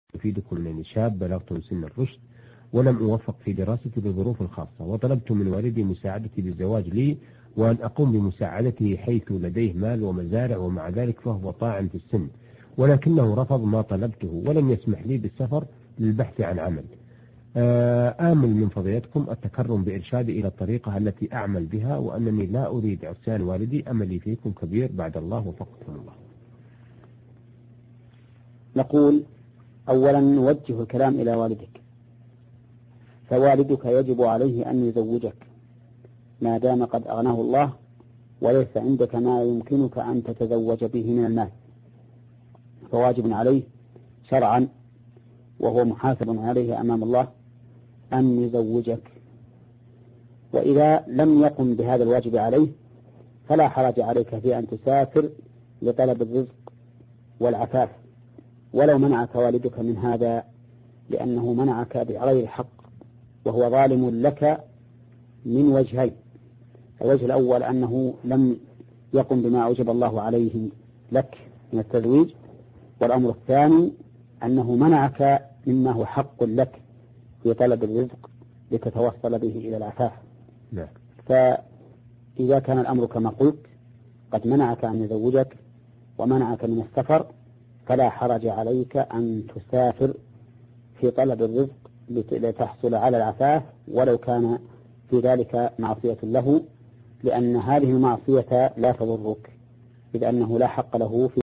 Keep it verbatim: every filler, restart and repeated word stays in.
أفيدكم أنني شاب بلغت سن الرشد ولم أوفق في دراستي لظروف خاصة، وطلبت من والدي مساعدتي بالزواج لي وأن أقوم بمساعدته حيث لديه مال ومزارع، ومع ذلك فهو طاعن في السن، ولكنه رفض ما طلبته ولم يسمح لي بالسفر للبحث عن عمل. آمل من فضيلتكم التكرم بإرشادي إلى الطريقة التي أعمل بها، وأنني لا أريد عصيان والدي. أملي فيكم كبير، بعد الله وفقكم الله. نقول أولا نوجه الكلام إلى والدك، فوالدك يجب عليه أن يزوجك ما دام قد أغناه الله وليس عندك ما يمكنك أن تتزوج به من المال، فواجب عليه شرعا وهو محاسب عليه أمام الله أن يزوجك. وإذا لم يقم بهذا الواجب عليه فلا حرج عليك في أن تسافر لطلب الرزق والعفاف، ولو منعك والدك من هذا لأنه منعك بغير حق وهو ظالم لك من وجهين. الوجه الأول أنه لم يقم بما أوجب الله عليه لك من التزويج، والأمر الثاني أنه منعك مما هو حق لك في طلب الرزق لتتوصل به إلى العفاف. لا. فإذا كان الأمر كما قلت قد منعك أن يزوجك ومنعك من السفر فلا حرج عليك أن تسافر في طلب الرزق لتحصل على العفاف ولو كان في ذلك معصية له، لأن هذه المعصية لا تضرك إذ أنه لا حق له في